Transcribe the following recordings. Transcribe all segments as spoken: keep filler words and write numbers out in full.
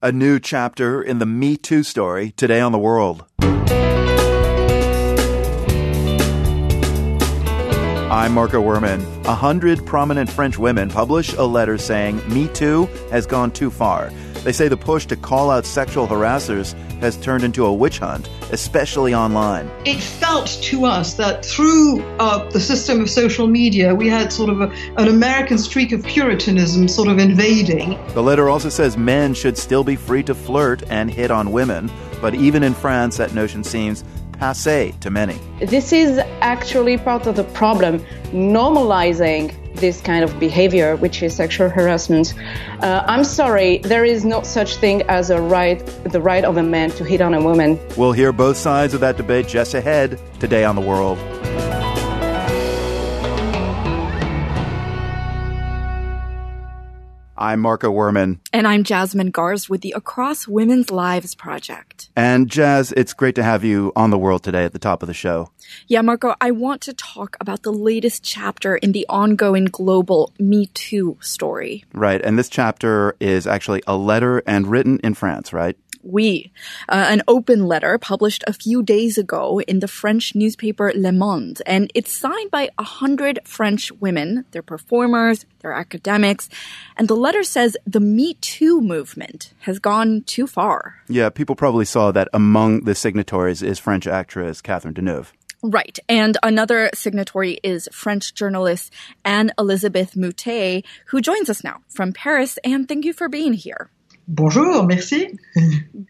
A new chapter in the Me Too story today on The World. I'm Marco Werman. A hundred prominent French women publish a letter saying Me Too has gone too far. They say the push to call out sexual harassers has turned into a witch hunt, especially online. It felt to us that through uh, the system of social media, we had sort of a, an American streak of Puritanism sort of invading. The letter also says men should still be free to flirt and hit on women, but even in France, that notion seems passé to many. This is actually part of the problem, normalizing this kind of behavior, which is sexual harassment. Uh, I'm sorry, there is no such thing as a right, the right of a man to hit on a woman. We'll hear both sides of that debate just ahead today on The World. I'm Marco Werman. And I'm Jasmine Garst with the Across Women's Lives Project. And Jazz, it's great to have you on The World today at the top of the show. Yeah, Marco, I want to talk about the latest chapter in the ongoing global Me Too story. Right, and this chapter is actually a letter and written in France, right? Oui, uh, an open letter published a few days ago in the French newspaper Le Monde, and it's signed by a hundred French women. They're performers, they're academics, and the letter says the Me Too movement has gone too far. Yeah, people probably saw that among the signatories is French actress Catherine Deneuve. Right. And another signatory is French journalist Anne-Elisabeth Moutet, who joins us now from Paris. And thank you for being here. Bonjour, merci. And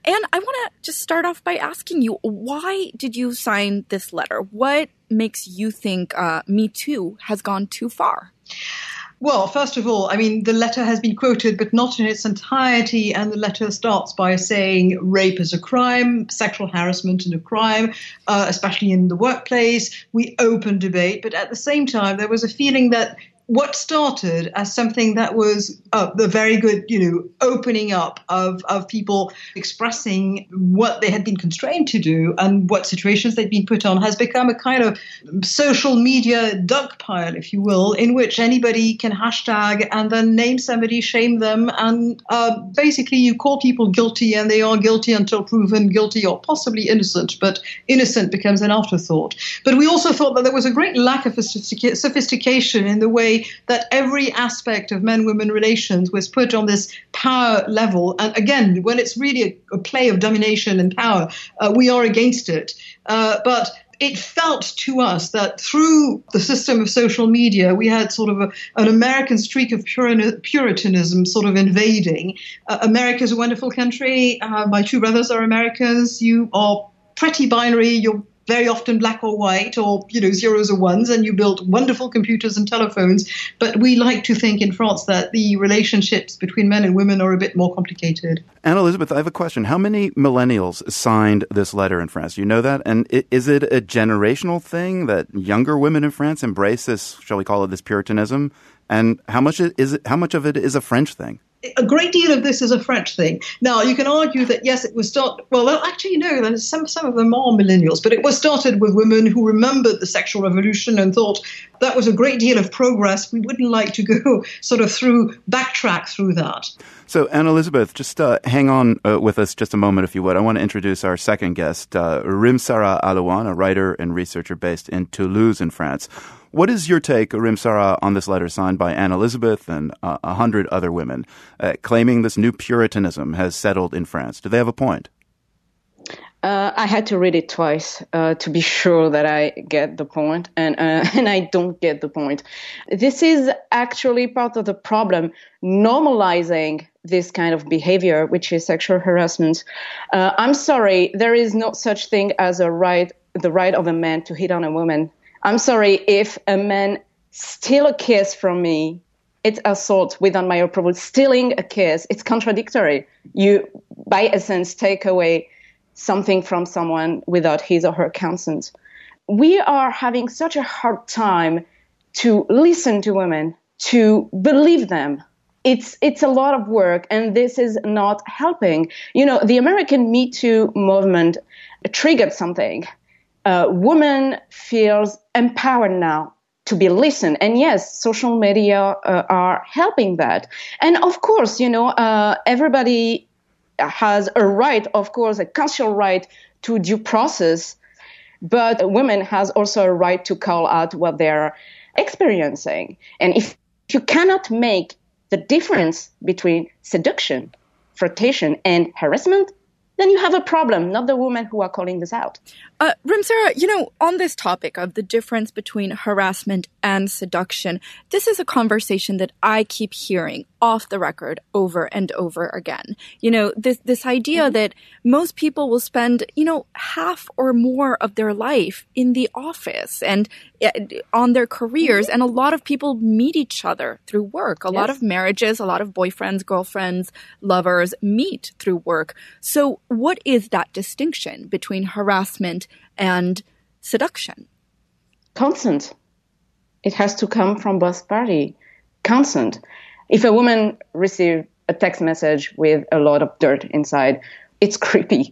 I want to just start off by asking you, why did you sign this letter? What makes you think uh, Me Too has gone too far? Well, first of all, I mean, the letter has been quoted, but not in its entirety. And the letter starts by saying rape is a crime, sexual harassment is a crime, uh, especially in the workplace. We open debate. But at the same time, there was a feeling that what started as something that was uh, the very good, you know, opening up of, of people expressing what they had been constrained to do and what situations they'd been put on has become a kind of social media dog pile, if you will, in which anybody can hashtag and then name somebody, shame them. And uh, basically you call people guilty and they are guilty until proven guilty or possibly innocent, but innocent becomes an afterthought. But we also thought that there was a great lack of sophistic- sophistication in the way that every aspect of men-women relations was put on this power level. And again, when it's really a, a play of domination and power, uh, we are against it. Uh, but it felt to us that through the system of social media, we had sort of a, an American streak of Puritanism sort of invading. Uh, America's a wonderful country. Uh, my two brothers are Americans. You are pretty binary. You're very often black or white or, you know, zeros or ones, and you build wonderful computers and telephones. But we like to think in France that the relationships between men and women are a bit more complicated. Anne-Elisabeth, I have a question. How many millennials signed this letter in France? You know that? And is it a generational thing that younger women in France embrace this, shall we call it this Puritanism? And how much is it, how much of it is a French thing? A great deal of this is a French thing. Now, you can argue that, yes, it was started, well, actually, no, there's some, some of them are millennials, but it was started with women who remembered the sexual revolution and thought that was a great deal of progress. We wouldn't like to go sort of through, backtrack through that. So, Anne-Elisabeth, just uh, hang on uh, with us just a moment, if you would. I want to introduce our second guest, uh, Rim-Sara Alouane, a writer and researcher based in Toulouse in France. What is your take, Rim-Sara, on this letter signed by Anne-Elisabeth and uh, a hundred other women, uh, claiming this new Puritanism has settled in France? Do they have a point? Uh, I had to read it twice uh, to be sure that I get the point, and uh, and I don't get the point. This is actually part of the problem, normalizing this kind of behavior, which is sexual harassment. Uh, I'm sorry, there is no such thing as a right, the right of a man to hit on a woman. I'm sorry, if a man steal a kiss from me, it's assault without my approval. Stealing a kiss, it's contradictory. You, by essence, take away something from someone without his or her consent. We are having such a hard time to listen to women, to believe them. It's it's a lot of work, and this is not helping. You know, the American Me Too movement triggered something. Uh, women feels empowered now to be listened. And yes, social media uh, are helping that. And of course, you know, uh, everybody has a right, of course, a constitutional right to due process, but women has also a right to call out what they're experiencing. And if you cannot make the difference between seduction, flirtation, and harassment, then you have a problem, not the women who are calling this out. Uh, Rimsara, you know, on this topic of the difference between harassment and seduction, this is a conversation that I keep hearing off the record over and over again. You know, this this idea mm-hmm. that most people will spend, you know, half or more of their life in the office and uh, on their careers, mm-hmm. and a lot of people meet each other through work. A yes. lot of marriages, a lot of boyfriends, girlfriends, lovers meet through work. So what is that distinction between harassment and seduction? Consent. It has to come from both parties. Consent. If a woman receives a text message with a lot of dirt inside, it's creepy.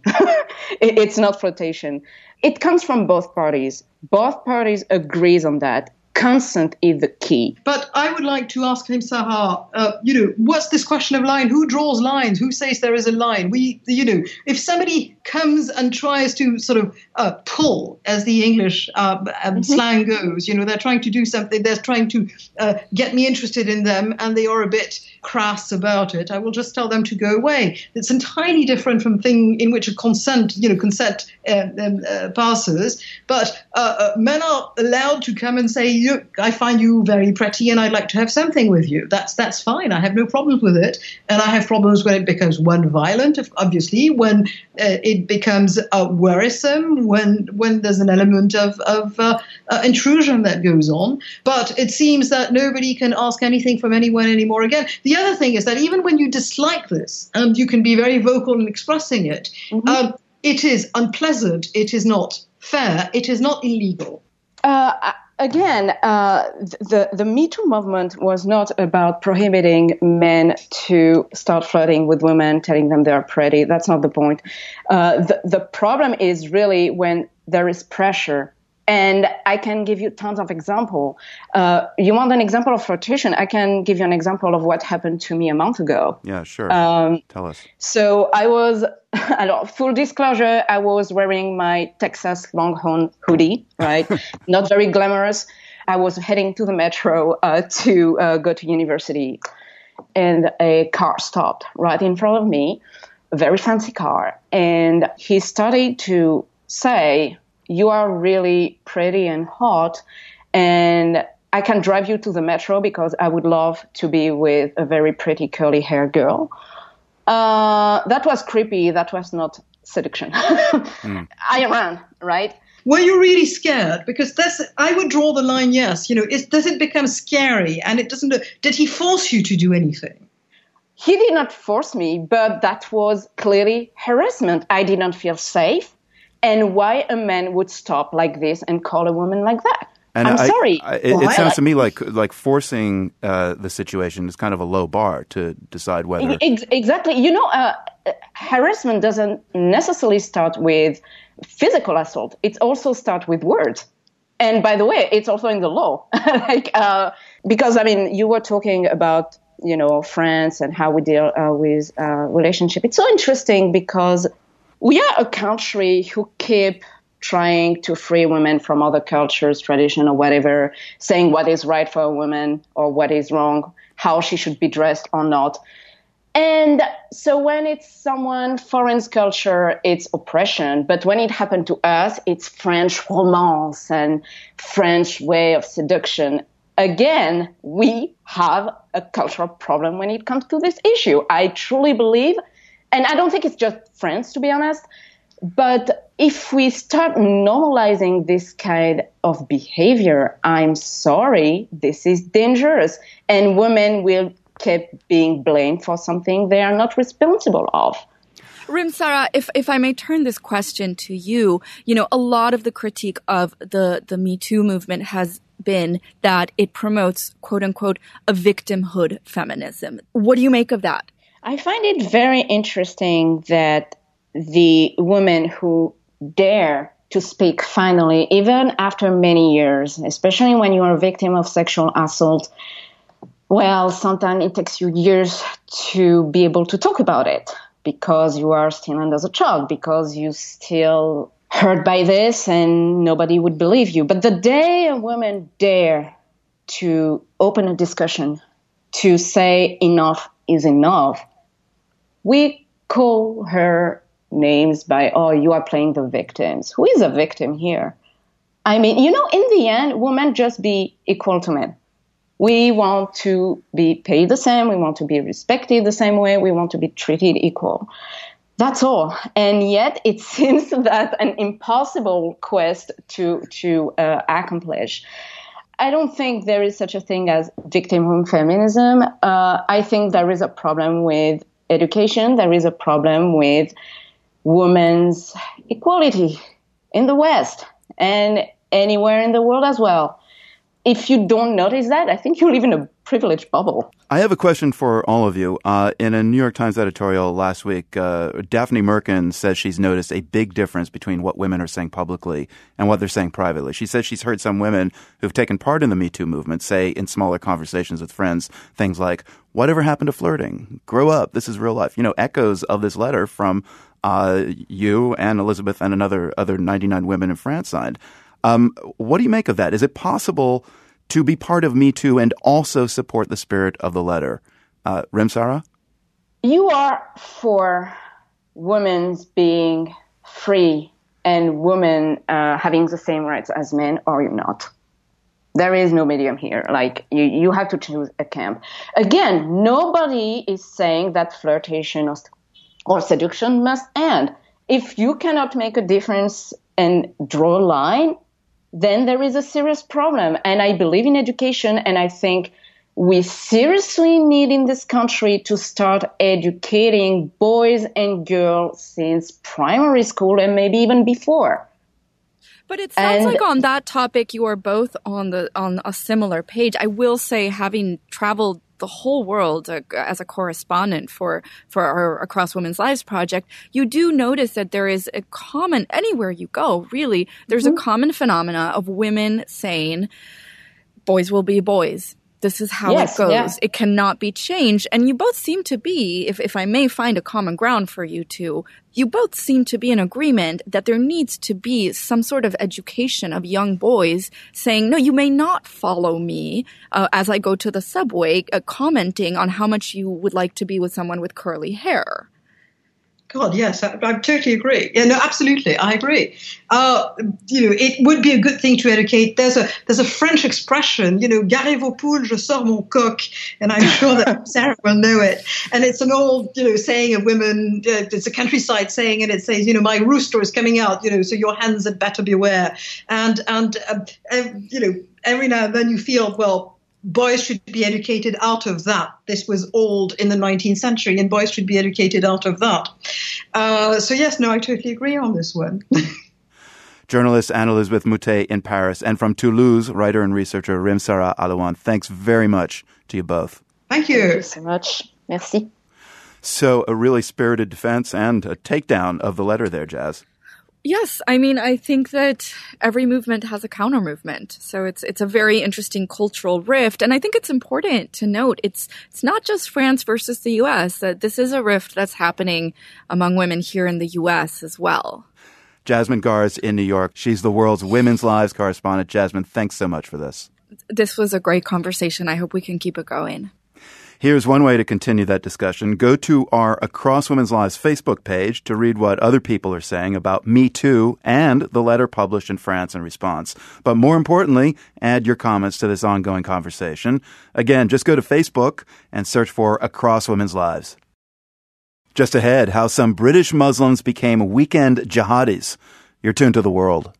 It's not flirtation. It comes from both parties. Both parties agrees on that. Consent is the key. But I would like to ask him, Sarah, uh, you know, what's this question of line? Who draws lines? Who says there is a line? We, you know, if somebody comes and tries to sort of uh, pull, as the English uh, um, mm-hmm. slang goes, you know, they're trying to do something, they're trying to uh, get me interested in them, and they are a bit crass about it, I will just tell them to go away. It's entirely different from thing in which a consent, you know, consent uh, um, uh, passes. But uh, uh, men are allowed to come and say, look, I find you very pretty and I'd like to have something with you. That's that's fine. I have no problems with it. And I have problems when it becomes, one, violent, obviously, when uh, it becomes uh, worrisome, when when there's an element of, of uh, uh, intrusion that goes on. But it seems that nobody can ask anything from anyone anymore again. The other thing is that even when you dislike this, and you can be very vocal in expressing it, mm-hmm. um, it is unpleasant, it is not fair, it is not illegal. Uh, again, uh, the, the Me Too movement was not about prohibiting men to start flirting with women, telling them they're pretty. That's not the point. Uh, the, the problem is really when there is pressure. And I can give you tons of examples. Uh, you want an example of flirtation? I can give you an example of what happened to me a month ago. Yeah, sure. Um, Tell us. So I was, full disclosure, I was wearing my Texas Longhorn hoodie, right? Not very glamorous. I was heading to the metro uh, to uh, go to university. And a car stopped right in front of me, a very fancy car. And he started to say, you are really pretty and hot, and I can drive you to the metro because I would love to be with a very pretty curly hair girl. Uh, that was creepy. That was not seduction. mm. I ran, right? Were you really scared? Because that's, I would draw the line, yes. You know, is, does it become scary? And it doesn't, did he force you to do anything? He did not force me, but that was clearly harassment. I did not feel safe. And why a man would stop like this and call a woman like that? And I'm I, sorry. I, it, it sounds to me like like forcing uh, the situation is kind of a low bar to decide whether. Ex- exactly. You know, uh, harassment doesn't necessarily start with physical assault. It also starts with words. And by the way, it's also in the law. like uh, because I mean, you were talking about you know France and how we deal uh, with uh, relationship. It's so interesting because we are a country who keep trying to free women from other cultures, tradition, or whatever, saying what is right for a woman or what is wrong, how she should be dressed or not. And so when it's someone foreign's culture, it's oppression. But when it happened to us, it's French romance and French way of seduction. Again, we have a cultural problem when it comes to this issue. I truly believe. And I don't think it's just France, to be honest. But if we start normalizing this kind of behavior, I'm sorry, this is dangerous. And women will keep being blamed for something they are not responsible of. Rimsara, if if I may turn this question to you, you know, a lot of the critique of the, the Me Too movement has been that it promotes, quote unquote, a victimhood feminism. What do you make of that? I find it very interesting that the women who dare to speak finally, even after many years, especially when you are a victim of sexual assault, well, sometimes it takes you years to be able to talk about it because you are still under the child, because you still hurt by this and nobody would believe you. But the day a woman dare to open a discussion, to say enough is enough, we call her names by, oh, you are playing the victims. Who is a victim here? I mean, you know, in the end, women just be equal to men. We want to be paid the same. We want to be respected the same way. We want to be treated equal. That's all. And yet it seems that an impossible quest to, to uh, accomplish. I don't think there is such a thing as victimhood feminism. Uh, I think there is a problem with education. There is a problem with women's equality in the West and anywhere in the world as well. If you don't notice that, I think you live in a privileged bubble. I have a question for all of you. Uh, in a New York Times editorial last week, uh, Daphne Merkin says she's noticed a big difference between what women are saying publicly and what they're saying privately. She says she's heard some women who've taken part in the Me Too movement say in smaller conversations with friends things like, whatever happened to flirting? Grow up. This is real life. You know, echoes of this letter from uh, you and Elizabeth and another other ninety-nine women in France signed. Um, what do you make of that? Is it possible to be part of Me Too and also support the spirit of the letter? Uh, Rim-Sara? You are for women being free and women uh, having the same rights as men, or you're not. There is no medium here. Like, you, you have to choose a camp. Again, nobody is saying that flirtation or, or seduction must end. If you cannot make a difference and draw a line, then there is a serious problem. And I believe in education, and I think we seriously need in this country to start educating boys and girls since primary school and maybe even before. But it sounds and, like on that topic you are both on the on a similar page. I will say, having traveled the whole world uh, as a correspondent for for our Across Women's Lives project, you do notice that there is a common, anywhere you go, really, there's mm-hmm. a common phenomena of women saying, boys will be boys. This is how yes, it goes. yeah. It cannot be changed. And you both seem to be, if, if I may find a common ground for you two, you both seem to be in agreement that there needs to be some sort of education of young boys saying, no, you may not follow me uh, as I go to the subway, uh, commenting on how much you would like to be with someone with curly hair. God, yes, I, I totally agree. Yeah, no, absolutely, I agree. Uh, you know, it would be a good thing to educate. There's a there's a French expression, you know, "Garez vos poules, je sors mon coq," and I'm sure that Sarah will know it. And it's an old, you know, saying of women. Uh, it's a countryside saying, and it says, you know, "My rooster is coming out," you know, so your hens had better beware. And and uh, uh, you know, every now and then you feel, well, boys should be educated out of that. This was old in the nineteenth century, and boys should be educated out of that. Uh, so yes, no, I totally agree on this one. Journalist Anne-Elisabeth Moutet in Paris, and from Toulouse, writer and researcher Rim-Sara Alouane. Thanks very much to you both. Thank you. Thank you so much. Merci. So a really spirited defense and a takedown of the letter there, Jazz. Yes, I mean, I think that every movement has a counter movement. So it's it's a very interesting cultural rift. And I think it's important to note it's it's not just France versus the U S, that this is a rift that's happening among women here in the U S as well. Jasmine Garsd in New York. She's the world's women's lives correspondent. Jasmine, thanks so much for this. This was a great conversation. I hope we can keep it going. Here's one way to continue that discussion. Go to our Across Women's Lives Facebook page to read what other people are saying about Me Too and the letter published in France in response. But more importantly, add your comments to this ongoing conversation. Again, just go to Facebook and search for Across Women's Lives. Just ahead, how some British Muslims became weekend jihadis. You're tuned to The World.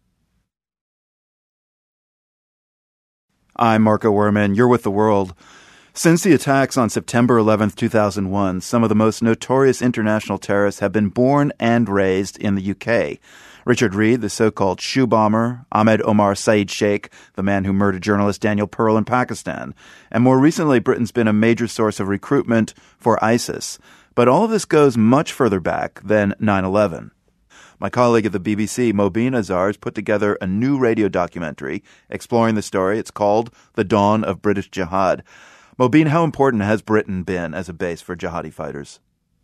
I'm Marco Werman. You're with The World. Since the attacks on September eleventh, two thousand one, some of the most notorious international terrorists have been born and raised in the U K. Richard Reid, the so-called shoe bomber, Ahmed Omar Saeed Sheikh, the man who murdered journalist Daniel Pearl in Pakistan. And more recently, Britain's been a major source of recruitment for ISIS. But all of this goes much further back than nine eleven. My colleague at the B B C, Mobeen Azhar, has put together a new radio documentary exploring the story. It's called The Dawn of British Jihad. Mobeen, how important has Britain been as a base for jihadi fighters?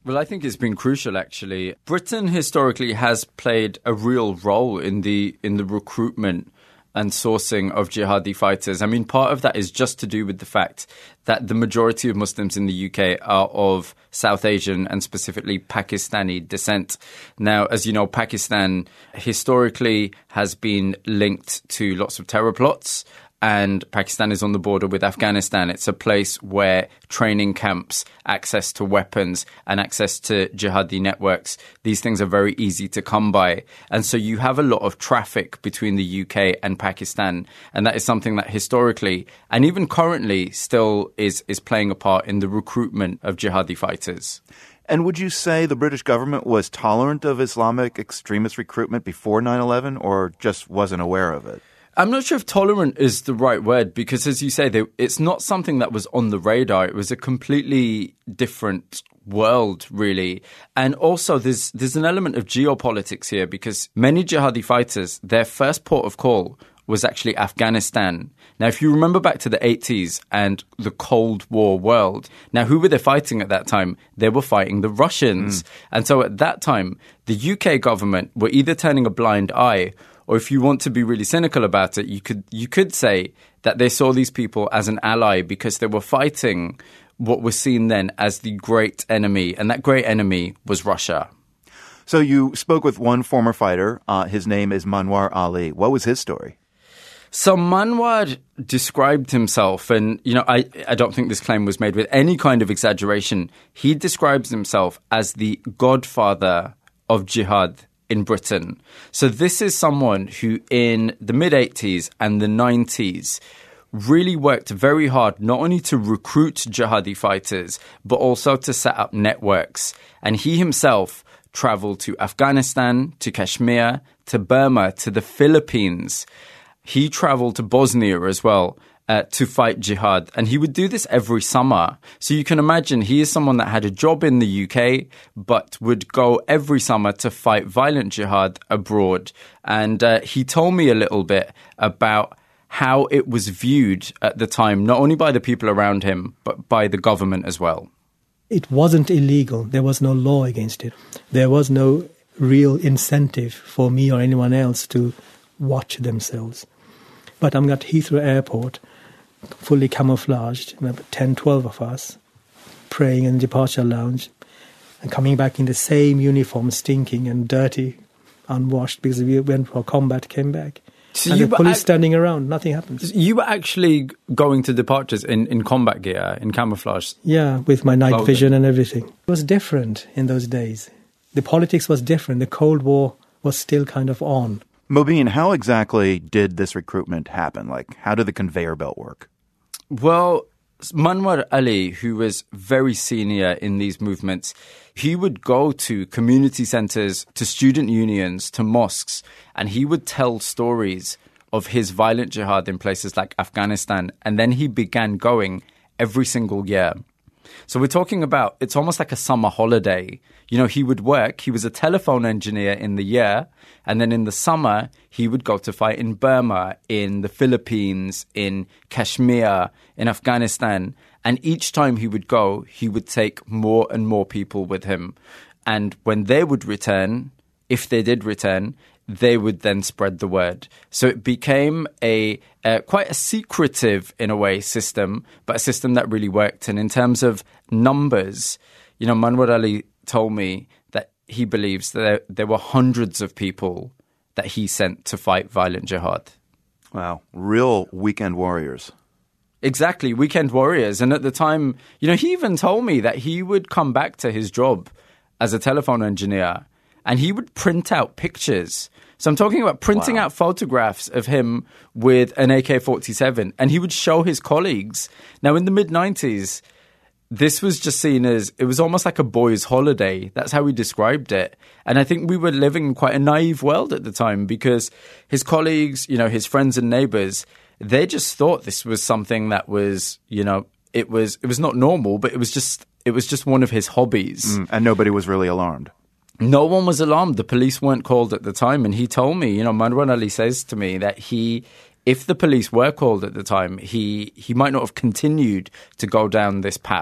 Well, I think it's been crucial, actually. Britain historically has played a real role in the in the recruitment and sourcing of jihadi fighters. I mean, part of that is just to do with the fact that the majority of Muslims in the U K are of South Asian and specifically Pakistani descent. Now, as you know, Pakistan historically has been linked to lots of terror plots. And Pakistan is on the border with Afghanistan. It's a place where training camps, access to weapons and access to jihadi networks, these things are very easy to come by. And so you have a lot of traffic between the U K and Pakistan. And that is something that historically and even currently still is, is playing a part in the recruitment of jihadi fighters. And would you say the British government was tolerant of Islamic extremist recruitment before nine eleven or just wasn't aware of it? I'm not sure if tolerant is the right word because, as you say, they, it's not something that was on the radar. It was a completely different world, really. And also there's there's an element of geopolitics here because many jihadi fighters, their first port of call was actually Afghanistan. Now, if you remember back to the eighties and the Cold War world, now who were they fighting at that time? They were fighting the Russians. Mm. And so at that time, the U K government were either turning a blind eye or if you want to be really cynical about it, you could you could say that they saw these people as an ally because they were fighting what was seen then as the great enemy. And that great enemy was Russia. So you spoke with one former fighter. Uh, his name is Manwar Ali. What was his story? So Manwar described himself, and, you know, I, I don't think this claim was made with any kind of exaggeration. He describes himself as the godfather of jihad in Britain. So this is someone who in the mid-eighties and the nineties really worked very hard not only to recruit jihadi fighters, but also to set up networks. And he himself traveled to Afghanistan, to Kashmir, to Burma, to the Philippines. He traveled to Bosnia as well uh, to fight jihad. And he would do this every summer. So you can imagine he is someone that had a job in the U K, but would go every summer to fight violent jihad abroad. And uh, he told me a little bit about how it was viewed at the time, not only by the people around him, but by the government as well. It wasn't illegal. There was no law against it. There was no real incentive for me or anyone else to watch themselves. But I'm at Heathrow Airport, fully camouflaged, ten, twelve of us, praying in the departure lounge and coming back in the same uniform, stinking and dirty, unwashed, because we went for combat, came back. So and the police act- standing around, nothing happens. You were actually going to departures in, in combat gear, in camouflage? Yeah, with my night clothing. Vision and everything. It was different in those days. The politics was different. The Cold War was still kind of on. Mobeen, how exactly did this recruitment happen? Like, how did the conveyor belt work? Well, Manwar Ali, who was very senior in these movements, he would go to community centers, to student unions, to mosques, and he would tell stories of his violent jihad in places like Afghanistan. And then he began going every single year. So we're talking about, it's almost like a summer holiday. You know, he would work, he was a telephone engineer in the year, and then in the summer, he would go to fight in Burma, in the Philippines, in Kashmir, in Afghanistan. And each time he would go, he would take more and more people with him. And when they would return, if they did return, they would then spread the word. So it became a uh, quite a secretive, in a way, system, but a system that really worked. And in terms of numbers, you know, Manwar Ali told me that he believes that there, there were hundreds of people that he sent to fight violent jihad. Wow. Real weekend warriors. Exactly, weekend warriors. And at the time, you know, he even told me that he would come back to his job as a telephone engineer and he would print out pictures. So I'm talking about printing wow. out photographs of him with an A K forty-seven, and he would show his colleagues. Now, in the mid-nineties, this was just seen as, it was almost like a boy's holiday. That's how he described it. And I think we were living in quite a naive world at the time because his colleagues, you know, his friends and neighbors, they just thought this was something that was, you know, it was it was not normal, but it was just it was just one of his hobbies. Mm, and nobody was really alarmed. No one was alarmed. The police weren't called at the time. And he told me, you know, Manwar Ali says to me that he, if the police were called at the time, he, he might not have continued to go down this path.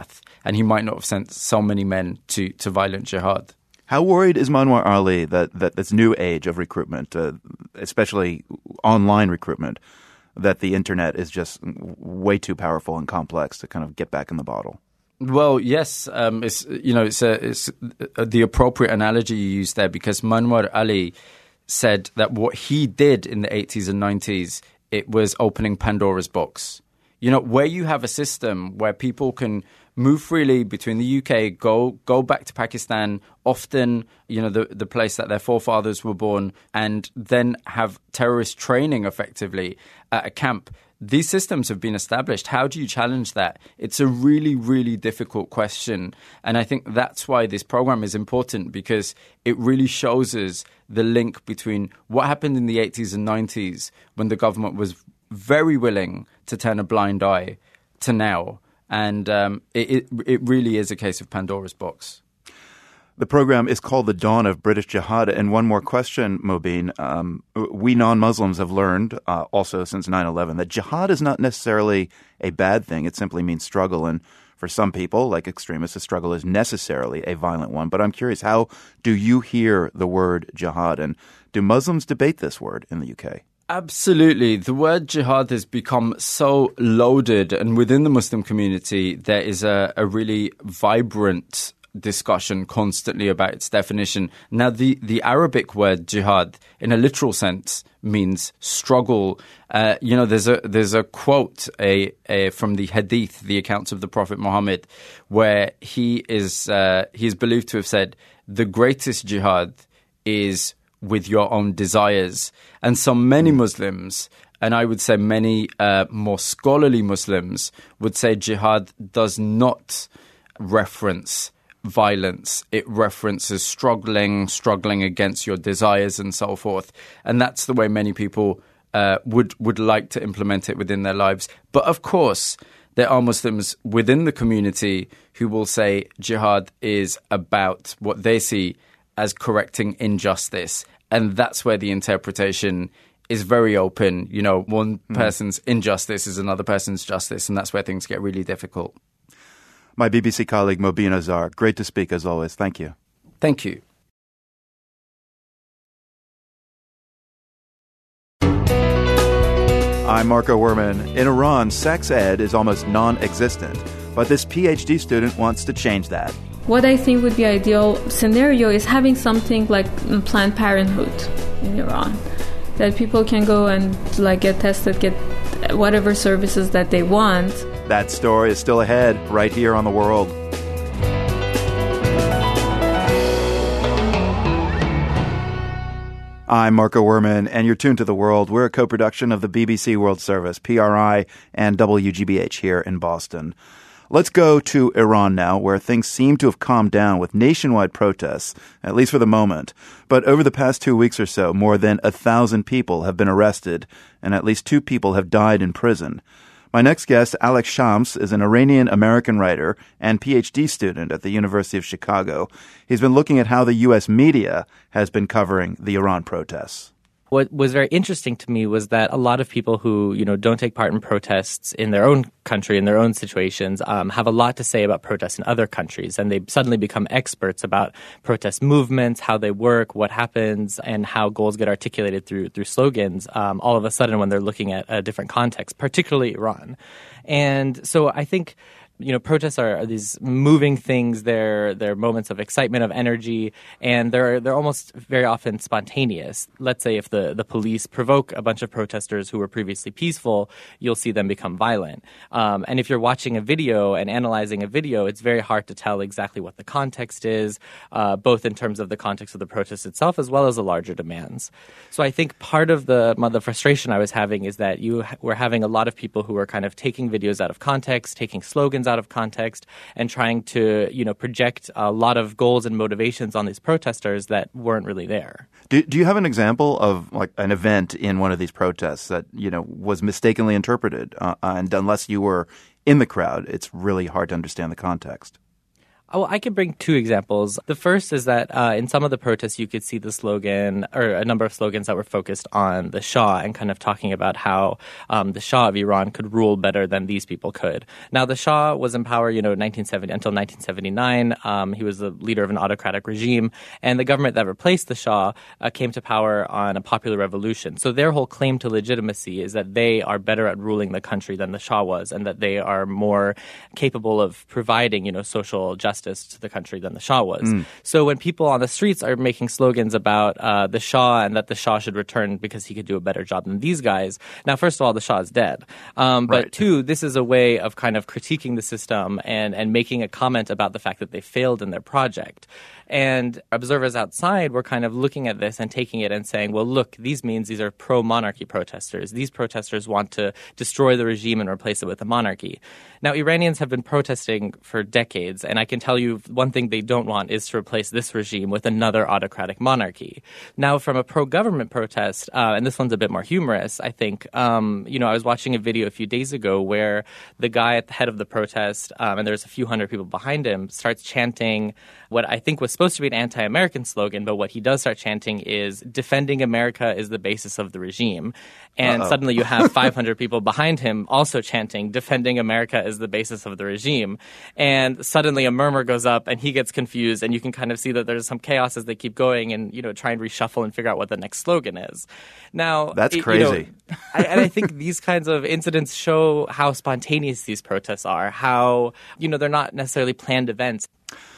and he might not have sent so many men to, to violent jihad. How worried is Manwar Ali that, that this new age of recruitment, uh, especially online recruitment, that the internet is just way too powerful and complex to kind of get back in the bottle? Well, yes, um, it's you know it's a, it's a, the appropriate analogy you use there, because Manwar Ali said that what he did in the eighties and nineties, it was opening Pandora's box. You know, where you have a system where people can move freely between the U K, go go back to Pakistan, often, you know, the, the place that their forefathers were born, and then have terrorist training effectively at a camp. These systems have been established. How do you challenge that? It's a really, really difficult question. And I think that's why this program is important, because it really shows us the link between what happened in the eighties and nineties when the government was very willing to turn a blind eye to now. And um, it, it, it really is a case of Pandora's box. The program is called The Dawn of British Jihad. And one more question, Mobeen. Um, we non-Muslims have learned uh, also since nine eleven that jihad is not necessarily a bad thing. It simply means struggle. And for some people, like extremists, a struggle is necessarily a violent one. But I'm curious, how do you hear the word jihad? And do Muslims debate this word in the U K? Absolutely. The word jihad has become so loaded. And within the Muslim community, there is a, a really vibrant discussion constantly about its definition. Now, the, the Arabic word jihad, in a literal sense, means struggle. Uh, you know, there's a there's a quote a, a from the Hadith, the accounts of the Prophet Muhammad, where he is uh, he is believed to have said, "The greatest jihad is with your own desires." And so many Muslims, and I would say many uh, more scholarly Muslims, would say jihad does not reference violence. It references struggling, struggling against your desires and so forth. And that's the way many people uh, would, would like to implement it within their lives. But of course, there are Muslims within the community who will say jihad is about what they see as correcting injustice. And that's where the interpretation is very open. You know, one mm. person's injustice is another person's justice, and that's where things get really difficult. My B B C colleague, Mobeen Azhar, great to speak as always. Thank you. Thank you. I'm Marco Werman. In Iran, sex ed is almost non-existent, but this PhD student wants to change that. What I think would be ideal scenario is having something like Planned Parenthood in Iran, that people can go and like get tested, get whatever services that they want. That story is still ahead, right here on The World. I'm Marco Werman, and you're tuned to The World. We're a co-production of the B B C World Service, P R I, and W G B H here in Boston. Let's go to Iran now, where things seem to have calmed down with nationwide protests, at least for the moment. But over the past two weeks or so, more than a thousand people have been arrested, and at least two people have died in prison. My next guest, Alex Shams, is an Iranian-American writer and PhD student at the University of Chicago. He's been looking at how the U S media has been covering the Iran protests. What was very interesting to me was that a lot of people who, you know, don't take part in protests in their own country, in their own situations, um, have a lot to say about protests in other countries. And they suddenly become experts about protest movements, how they work, what happens, and how goals get articulated through through slogans, um, all of a sudden when they're looking at a different context, particularly Iran. And so I think, you know, protests are, are these moving things. They're they're moments of excitement, of energy, and they're they're almost very often spontaneous. Let's say if the, the police provoke a bunch of protesters who were previously peaceful, you'll see them become violent. Um, and if you're watching a video and analyzing a video, it's very hard to tell exactly what the context is, uh, both in terms of the context of the protest itself as well as the larger demands. So I think part of the the frustration I was having is that you were having a lot of people who were kind of taking videos out of context, taking slogans out of context, and trying to, you know, project a lot of goals and motivations on these protesters that weren't really there. Do, do you have an example of like an event in one of these protests that, you know, was mistakenly interpreted? Uh, and unless you were in the crowd, it's really hard to understand the context. Oh, I can bring two examples. The first is that uh, in some of the protests, you could see the slogan or a number of slogans that were focused on the Shah and kind of talking about how um, the Shah of Iran could rule better than these people could. Now, the Shah was in power, you know, nineteen seventy until nineteen seventy-nine. Um, he was the leader of an autocratic regime, and the government that replaced the Shah uh, came to power on a popular revolution. So their whole claim to legitimacy is that they are better at ruling the country than the Shah was, and that they are more capable of providing, you know, social justice to the country than the Shah was. Mm. So when people on the streets are making slogans about uh, the Shah and that the Shah should return because he could do a better job than these guys, now, first of all, the Shah is dead. Um, but right. two, this is a way of kind of critiquing the system and, and making a comment about the fact that they failed in their project. And observers outside were kind of looking at this and taking it and saying, well, look, these means these are pro-monarchy protesters. These protesters want to destroy the regime and replace it with a monarchy. Now, Iranians have been protesting for decades, and I can tell you one thing they don't want is to replace this regime with another autocratic monarchy. Now, from a pro-government protest, uh, and this one's a bit more humorous, I think, um, you know, I was watching a video a few days ago where the guy at the head of the protest, um, and there's a few hundred people behind him, starts chanting what I think was supposed to be an anti-American slogan, but what he does start chanting is defending America is the basis of the regime. And Uh-oh. Suddenly you have five hundred people behind him also chanting defending America is the basis of the regime. And suddenly a murmur goes up and he gets confused, and you can kind of see that there's some chaos as they keep going and, you know, try and reshuffle and figure out what the next slogan is. Now, that's crazy. You know, I, and I think these kinds of incidents show how spontaneous these protests are, how, you know, they're not necessarily planned events.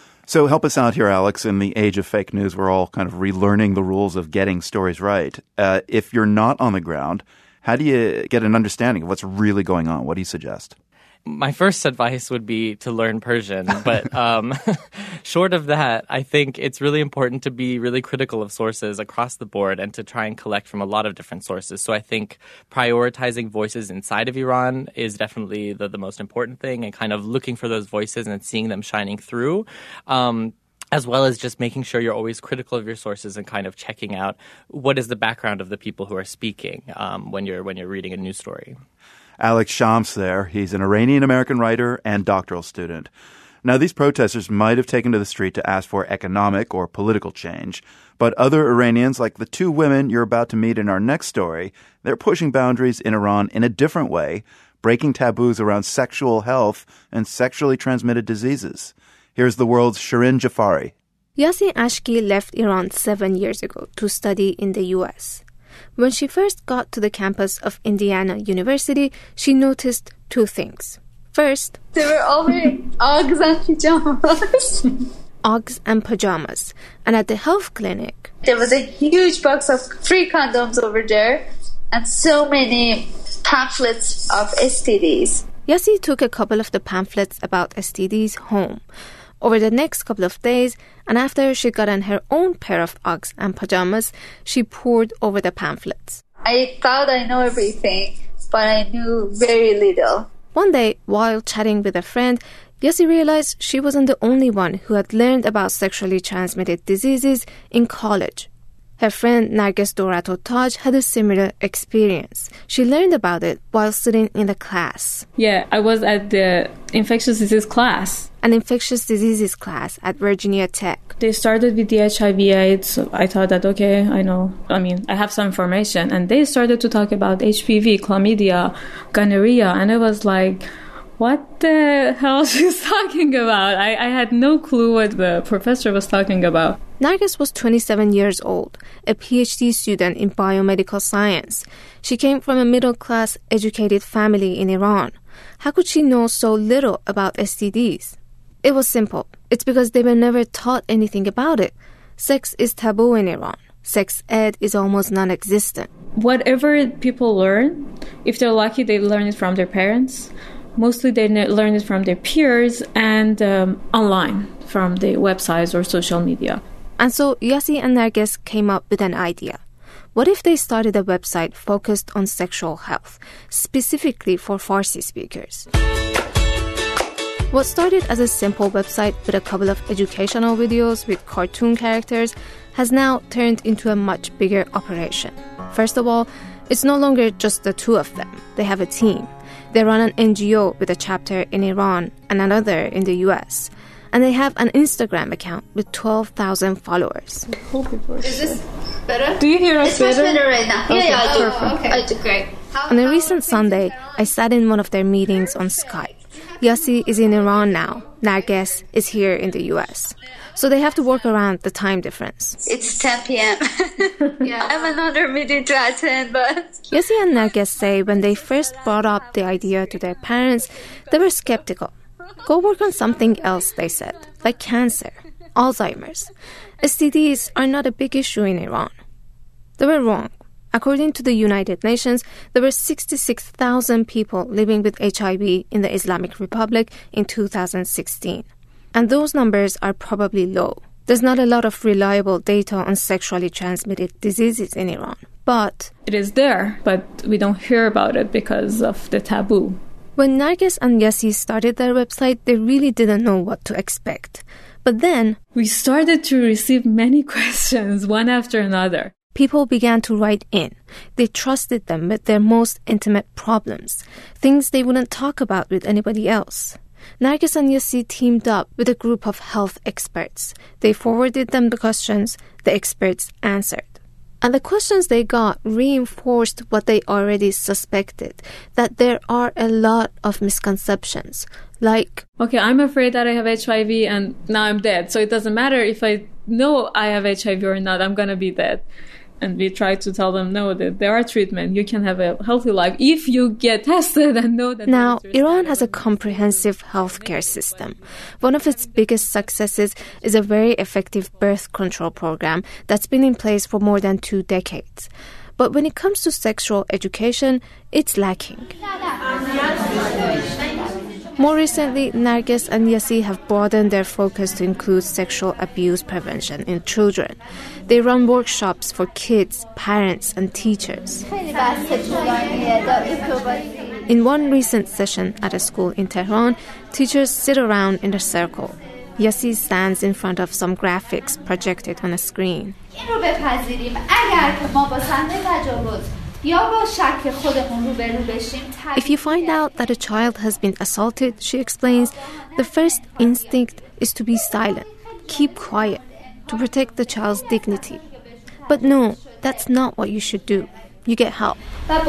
So help us out here, Alex. In the age of fake news, we're all kind of relearning the rules of getting stories right. Uh, if you're not on the ground, how do you get an understanding of what's really going on? What do you suggest? My first advice would be to learn Persian, but um, short of that, I think it's really important to be really critical of sources across the board and to try and collect from a lot of different sources. So I think prioritizing voices inside of Iran is definitely the, the most important thing, and kind of looking for those voices and seeing them shining through. Um, as well as just making sure you're always critical of your sources and kind of checking out what is the background of the people who are speaking um, when you're when you're reading a news story. Alex Shams there. He's an Iranian-American writer and doctoral student. Now, these protesters might have taken to the street to ask for economic or political change, but other Iranians, like the two women you're about to meet in our next story, they're pushing boundaries in Iran in a different way, breaking taboos around sexual health and sexually transmitted diseases. Here's the world's Shirin Jafari. Yasin Ashki left Iran seven years ago to study in the U S. When she first got to the campus of Indiana University, she noticed two things. First, they were all wearing Uggs and pajamas. Uggs and pajamas. And at the health clinic, there was a huge box of free condoms over there and so many pamphlets of S T Ds. Yassi took a couple of the pamphlets about S T Ds home. Over the next couple of days, and after she got on her own pair of Uggs and pajamas, she pored over the pamphlets. I thought I know everything, but I knew very little. One day, while chatting with a friend, Yassi realized she wasn't the only one who had learned about sexually transmitted diseases in college. Her friend Narges Dorato-Taj had a similar experience. She learned about it while sitting in the class. Yeah, I was at the infectious disease class. An infectious diseases class at Virginia Tech. They started with the H I V AIDS. So I thought that, okay, I know. I mean, I have some information. And they started to talk about H P V, chlamydia, gonorrhea. And I was like, what the hell she's talking about? I, I had no clue what the professor was talking about. Narges was twenty-seven years old, a P H D student in biomedical science. She came from a middle-class, educated family in Iran. How could she know so little about S T Ds? It was simple. It's because they were never taught anything about it. Sex is taboo in Iran. Sex ed is almost non-existent. Whatever people learn, if they're lucky, they learn it from their parents. Mostly they learn it from their peers and um, online, from the websites or social media. And so Yassi and Narges came up with an idea. What if they started a website focused on sexual health, specifically for Farsi speakers? What started as a simple website with a couple of educational videos with cartoon characters has now turned into a much bigger operation. First of all, it's no longer just the two of them. They have a team. They run an N G O with a chapter in Iran and another in the U S. And they have an Instagram account with twelve thousand followers. Is this better? Do you hear us it's better? It's much better right now. Okay, yeah, yeah, I do. perfect. Okay. I do great. How, On a recent Sunday, I sat in one of their meetings on Skype. Yassi is in Iran now. Narges is here in the U S. So they have to work around the time difference. It's ten p.m. yeah, I have another meeting to attend, but... Yassi and Narges say when they first brought up the idea to their parents, they were skeptical. Go work on something else, they said, like cancer, Alzheimer's. S T Ds are not a big issue in Iran. They were wrong. According to the United Nations, there were sixty-six thousand people living with H I V in the Islamic Republic in two thousand sixteen. And those numbers are probably low. There's not a lot of reliable data on sexually transmitted diseases in Iran. But it is there, but we don't hear about it because of the taboo. When Narges and Yassi started their website, they really didn't know what to expect. But then we started to receive many questions, one after another. People began to write in. They trusted them with their most intimate problems, things they wouldn't talk about with anybody else. Narges and Yassi teamed up with a group of health experts. They forwarded them the questions the experts answered. And the questions they got reinforced what they already suspected, that there are a lot of misconceptions. Like, okay, I'm afraid that I have H I V and now I'm dead. So it doesn't matter if I know I have H I V or not, I'm going to be dead. And we try to tell them, no, that there are treatments. You can have a healthy life if you get tested and know that... Now, Iran has a comprehensive healthcare system. One of its biggest successes is a very effective birth control program that's been in place for more than two decades. But when it comes to sexual education, it's lacking. More recently, Narges and Yassi have broadened their focus to include sexual abuse prevention in children. They run workshops for kids, parents, and teachers. In one recent session at a school in Tehran, teachers sit around in a circle. Yassi stands in front of some graphics projected on a screen. If you find out that a child has been assaulted, she explains, the first instinct is to be silent, keep quiet, to protect the child's dignity. But no, that's not what you should do. You get help.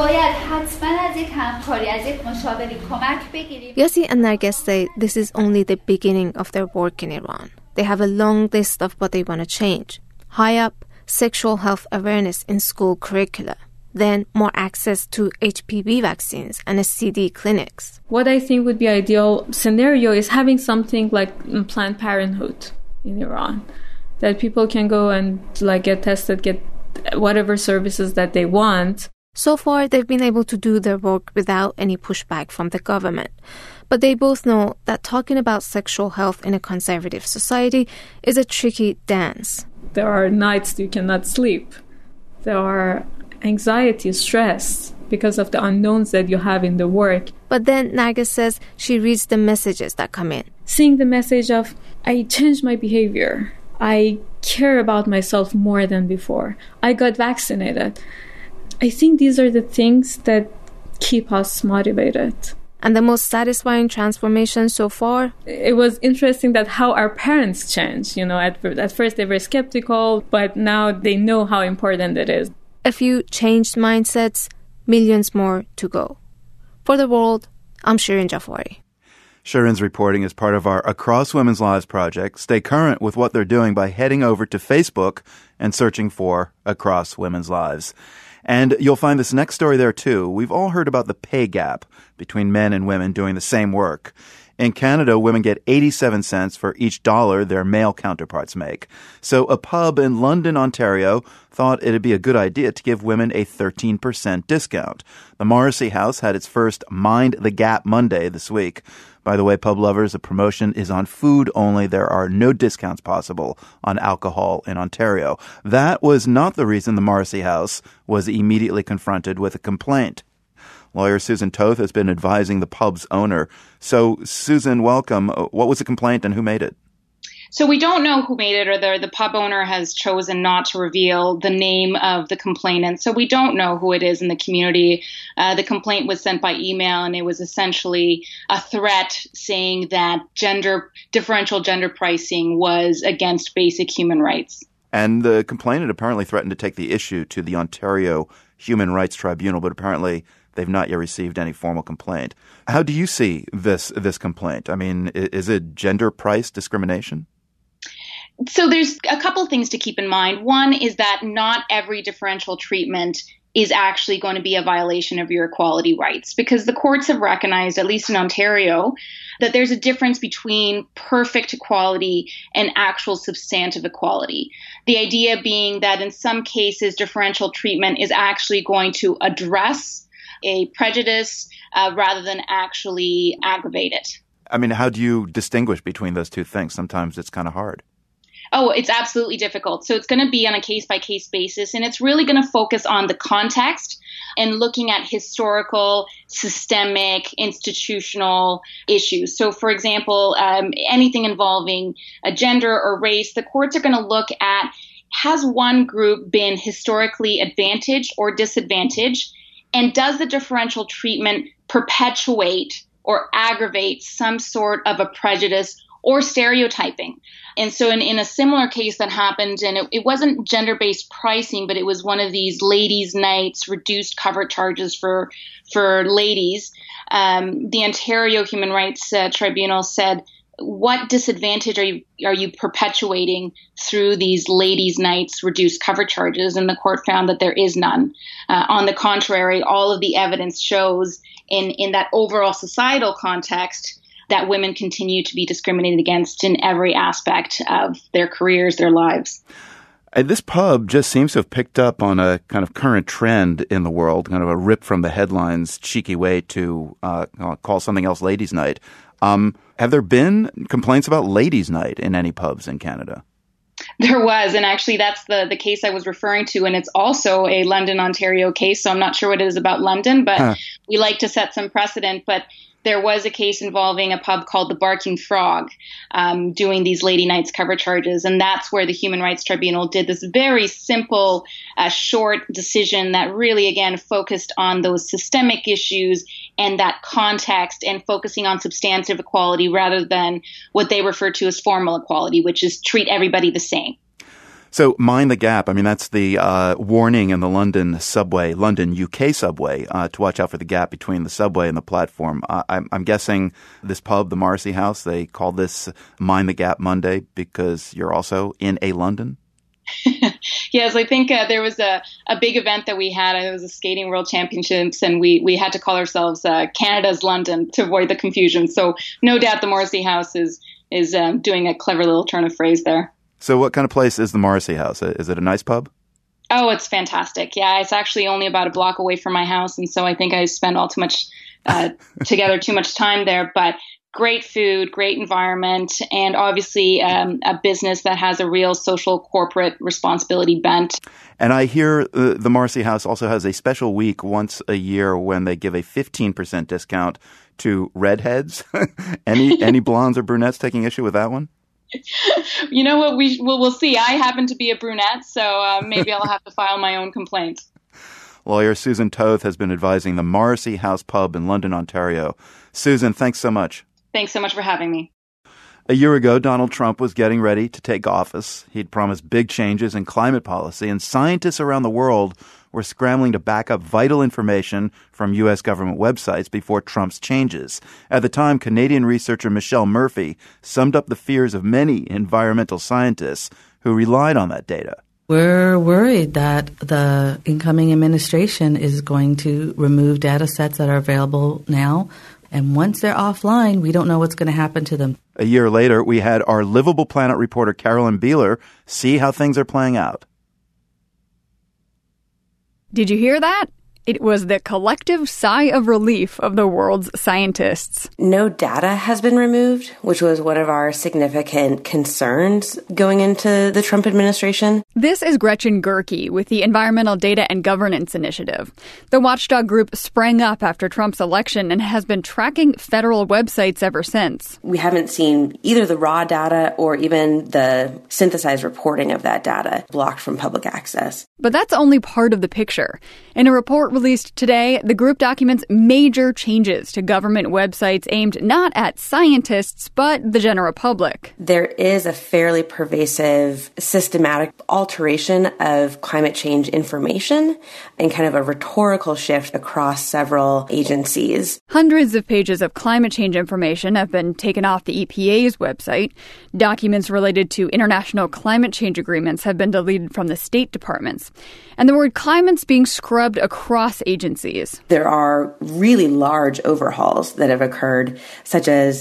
Yassi and Narges say this is only the beginning of their work in Iran. They have a long list of what they want to change. High up, sexual health awareness in school curricula. Then more access to H P V vaccines and S T D clinics. What I think would be ideal scenario is having something like Planned Parenthood in Iran, that people can go and like get tested, get whatever services that they want. So far, they've been able to do their work without any pushback from the government. But they both know that talking about sexual health in a conservative society is a tricky dance. There are nights you cannot sleep. There are anxiety, stress, because of the unknowns that you have in the work. But then Narges says she reads the messages that come in. Seeing the message of, I changed my behavior. I care about myself more than before. I got vaccinated. I think these are the things that keep us motivated. And the most satisfying transformation so far? It was interesting that how our parents changed. You know, at, at first they were skeptical, but now they know how important it is. A few changed mindsets, millions more to go. For The World, I'm Shirin Jafari. Shirin's reporting is part of our Across Women's Lives project. Stay current with what they're doing by heading over to Facebook and searching for Across Women's Lives. And you'll find this next story there, too. We've all heard about the pay gap between men and women doing the same work. In Canada, women get eighty-seven cents for each dollar their male counterparts make. So a pub in London, Ontario, thought it'd be a good idea to give women a thirteen percent discount. The Morrissey House had its first Mind the Gap Monday this week. By the way, pub lovers, the promotion is on food only. There are no discounts possible on alcohol in Ontario. That was not the reason the Morrissey House was immediately confronted with a complaint. Lawyer Susan Toth has been advising the pub's owner. So, Susan, welcome. What was the complaint and who made it? So we don't know who made it, or the, the pub owner has chosen not to reveal the name of the complainant. So we don't know who it is in the community. Uh, the complaint was sent by email, and it was essentially a threat saying that gender differential gender pricing was against basic human rights. And the complainant apparently threatened to take the issue to the Ontario Human Rights Tribunal, but apparently they've not yet received any formal complaint. How do you see this this complaint? I mean, is it gender price discrimination? So there's a couple of things to keep in mind. One is that not every differential treatment is actually going to be a violation of your equality rights, because the courts have recognized, at least in Ontario, that there's a difference between perfect equality and actual substantive equality. The idea being that in some cases, differential treatment is actually going to address a prejudice uh, rather than actually aggravate it. I mean, how do you distinguish between those two things? Sometimes it's kind of hard. Oh, it's absolutely difficult. So it's going to be on a case-by-case basis, and it's really going to focus on the context and looking at historical, systemic, institutional issues. So, for example, um, anything involving a gender or race, the courts are going to look at, has one group been historically advantaged or disadvantaged, and does the differential treatment perpetuate or aggravate some sort of a prejudice or stereotyping? And so in, in a similar case that happened, and it, it wasn't gender-based pricing, but it was one of these ladies' nights, reduced cover charges for for ladies, um, the Ontario Human Rights uh, Tribunal said, what disadvantage are you are you perpetuating through these ladies' nights reduced cover charges? And the court found that there is none. Uh, on the contrary, all of the evidence shows in, in that overall societal context that women continue to be discriminated against in every aspect of their careers, their lives. Uh, this pub just seems to have picked up on a kind of current trend in the world, kind of a rip from the headlines, cheeky way to uh, call something else ladies' night. Um, have there been complaints about ladies' night in any pubs in Canada? There was, and actually that's the, the case I was referring to, and it's also a London, Ontario case, so I'm not sure what it is about London, but huh. we like to set some precedent. But there was a case involving a pub called the Barking Frog um, doing these lady nights cover charges, and that's where the Human Rights Tribunal did this very simple, uh, short decision that really, again, focused on those systemic issues and that context and focusing on substantive equality rather than what they refer to as formal equality, which is treat everybody the same. So mind the gap. I mean, that's the uh, warning in the London subway, London U K subway, uh, to watch out for the gap between the subway and the platform. Uh, I'm, I'm guessing this pub, the Morrissey House, they call this Mind the Gap Monday because you're also in a London? Yes, I think uh, there was a, a big event that we had. It was a skating world championships, and we, we had to call ourselves uh, Canada's London to avoid the confusion. So no doubt the Morrissey House is, is um, doing a clever little turn of phrase there. So what kind of place is the Morrissey House? Is it a nice pub? Oh, it's fantastic. Yeah, it's actually only about a block away from my house. And so I think I spend all too much uh, together, too much time there. But great food, great environment, and obviously um, a business that has a real social corporate responsibility bent. And I hear uh, the Morrissey House also has a special week once a year when they give a fifteen percent discount to redheads. any any blondes or brunettes taking issue with that one? You know what? We well, we'll see. I happen to be a brunette, so uh, maybe I'll have to file my own complaint. Lawyer Susan Toth has been advising the Morrissey House Pub in London, Ontario. Susan, thanks so much. Thanks so much for having me. A year ago, Donald Trump was getting ready to take office. He'd promised big changes in climate policy, and scientists around the world were scrambling to back up vital information from U S government websites before Trump's changes. At the time, Canadian researcher Michelle Murphy summed up the fears of many environmental scientists who relied on that data. We're worried that the incoming administration is going to remove data sets that are available now. And once they're offline, we don't know what's going to happen to them. A year later, we had our Livable Planet reporter Carolyn Beeler see how things are playing out. Did you hear that? It was the collective sigh of relief of the world's scientists. No data has been removed, which was one of our significant concerns going into the Trump administration. This is Gretchen Gerke with the Environmental Data and Governance Initiative. The watchdog group sprang up after Trump's election and has been tracking federal websites ever since. We haven't seen either the raw data or even the synthesized reporting of that data blocked from public access. But that's only part of the picture. In a report released today, the group documents major changes to government websites aimed not at scientists, but the general public. There is a fairly pervasive, systematic alteration of climate change information and kind of a rhetorical shift across several agencies. Hundreds of pages of climate change information have been taken off the E P A's website. Documents related to international climate change agreements have been deleted from the State Departments. And the word climate's being scrubbed across agencies. There are really large overhauls that have occurred, such as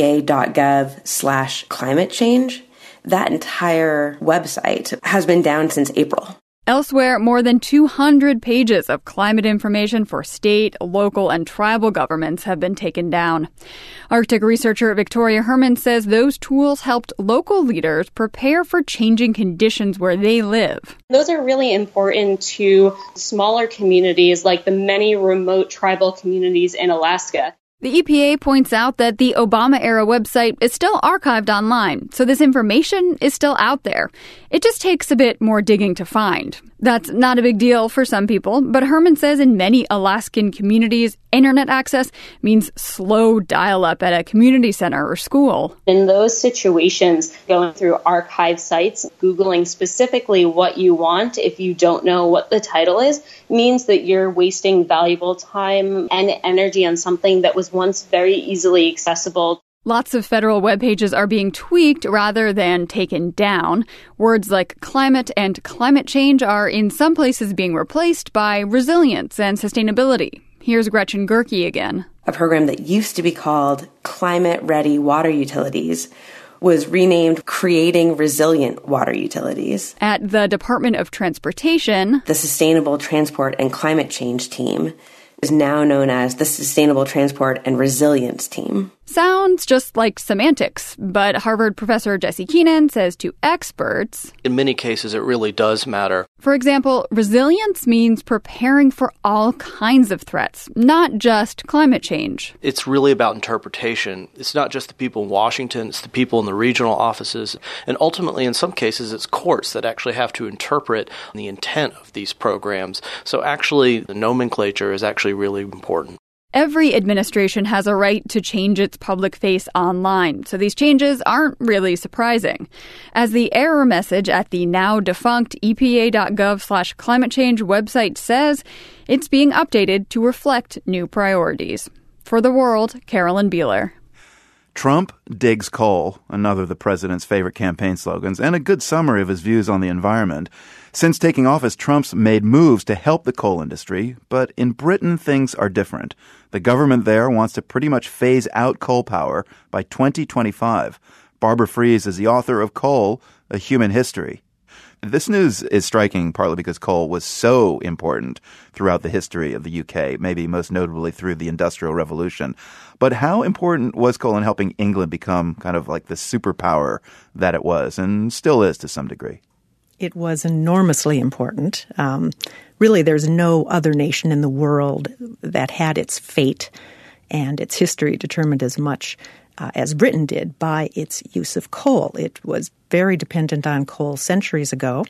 epa.gov slash climate change. That entire website has been down since April. Elsewhere, more than two hundred pages of climate information for state, local, and tribal governments have been taken down. Arctic researcher Victoria Herman says those tools helped local leaders prepare for changing conditions where they live. Those are really important to smaller communities like the many remote tribal communities in Alaska. The E P A points out that the Obama-era website is still archived online, so this information is still out there. It just takes a bit more digging to find. That's not a big deal for some people, but Herman says in many Alaskan communities, internet access means slow dial-up at a community center or school. In those situations, going through archive sites, Googling specifically what you want if you don't know what the title is, means that you're wasting valuable time and energy on something that was once very easily accessible. Lots of federal web pages are being tweaked rather than taken down. Words like climate and climate change are in some places being replaced by resilience and sustainability. Here's Gretchen Gerke again. A program that used to be called Climate Ready Water Utilities was renamed Creating Resilient Water Utilities. At the Department of Transportation, the Sustainable Transport and Climate Change Team is now known as the Sustainable Transport and Resilience Team. Sounds just like semantics, but Harvard professor Jesse Keenan says to experts, in many cases, it really does matter. For example, resilience means preparing for all kinds of threats, not just climate change. It's really about interpretation. It's not just the people in Washington, it's the people in the regional offices, and ultimately, in some cases, it's courts that actually have to interpret the intent of these programs. So actually, the nomenclature is actually really important. Every administration has a right to change its public face online, so these changes aren't really surprising. As the error message at the now-defunct epa.gov slash climate change website says, it's being updated to reflect new priorities. For The World, Carolyn Beeler. Trump digs coal, another of the president's favorite campaign slogans, and a good summary of his views on the environment. Since taking office, Trump's made moves to help the coal industry, but in Britain, things are different. The government there wants to pretty much phase out coal power by twenty twenty-five. Barbara Fries is the author of Coal, A Human History. This news is striking partly because coal was so important throughout the history of the U K, maybe most notably through the Industrial Revolution. But how important was coal in helping England become kind of like the superpower that it was and still is to some degree? It was enormously important. Um, really, there's no other nation in the world that had its fate and its history determined as much uh, as Britain did by its use of coal. It was very dependent on coal centuries ago,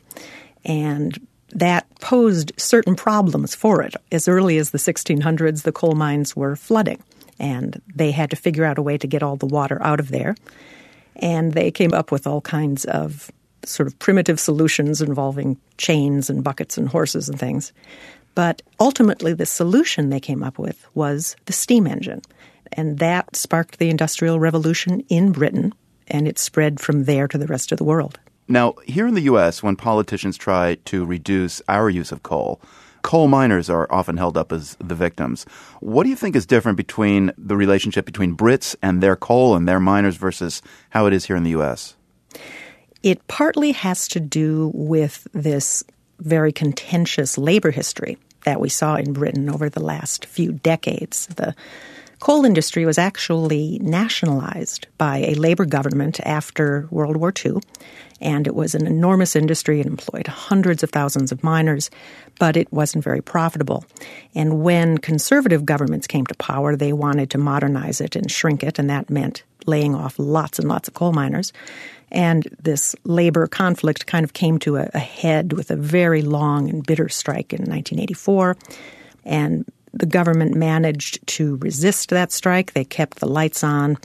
and that posed certain problems for it. As early as the sixteen hundreds, the coal mines were flooding, and they had to figure out a way to get all the water out of there. And they came up with all kinds of sort of primitive solutions involving chains and buckets and horses and things. But ultimately, the solution they came up with was the steam engine. And that sparked the Industrial Revolution in Britain, and it spread from there to the rest of the world. Now, here in the U S, when politicians try to reduce our use of coal, coal miners are often held up as the victims. What do you think is different between the relationship between Brits and their coal and their miners versus how it is here in the U S? It partly has to do with this very contentious labor history that we saw in Britain over the last few decades. The coal industry was actually nationalized by a labor government after World War Two, and it was an enormous industry. It employed hundreds of thousands of miners, but it wasn't very profitable. And when conservative governments came to power, they wanted to modernize it and shrink it, and that meant laying off lots and lots of coal miners. And this labor conflict kind of came to a, a head with a very long and bitter strike in nineteen eighty-four, and the government managed to resist that strike. They kept the lights on,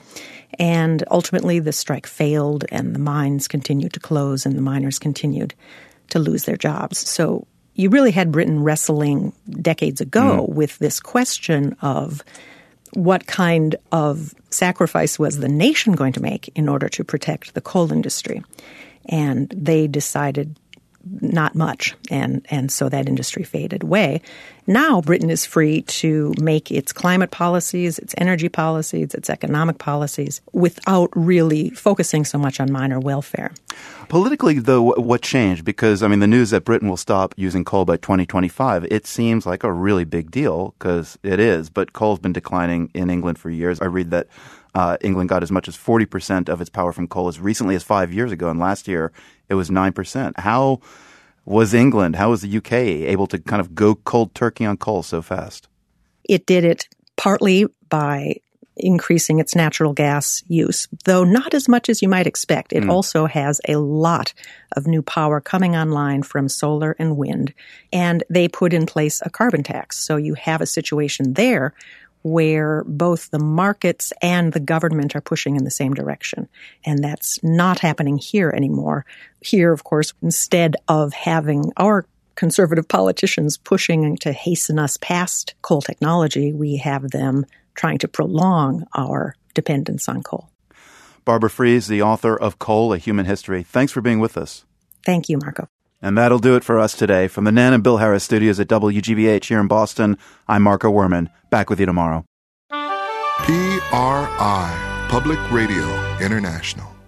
and ultimately the strike failed, and the mines continued to close, and the miners continued to lose their jobs. So you really had Britain wrestling decades ago mm. with this question of what kind of sacrifice was the nation going to make in order to protect the coal industry. And they decided not much, and, and so that industry faded away. Now Britain is free to make its climate policies, its energy policies, its economic policies without really focusing so much on miner welfare. Politically, though, what changed? Because, I mean, the news that Britain will stop using coal by twenty twenty-five, it seems like a really big deal, because it is, but coal's been declining in England for years. I read that uh, England got as much as forty percent of its power from coal as recently as five years ago, and last year it was nine percent. How was England, how was the U K able to kind of go cold turkey on coal so fast? It did it partly by increasing its natural gas use, though not as much as you might expect. It mm. also has a lot of new power coming online from solar and wind, and they put in place a carbon tax. So you have a situation there where both the markets and the government are pushing in the same direction. And that's not happening here anymore. Here, of course, instead of having our conservative politicians pushing to hasten us past coal technology, we have them trying to prolong our dependence on coal. Barbara Fries, the author of Coal, A Human History. Thanks for being with us. Thank you, Marco. And that'll do it for us today. From the Nan and Bill Harris studios at W G B H here in Boston, I'm Marco Werman. Back with you tomorrow. P R I, Public Radio International.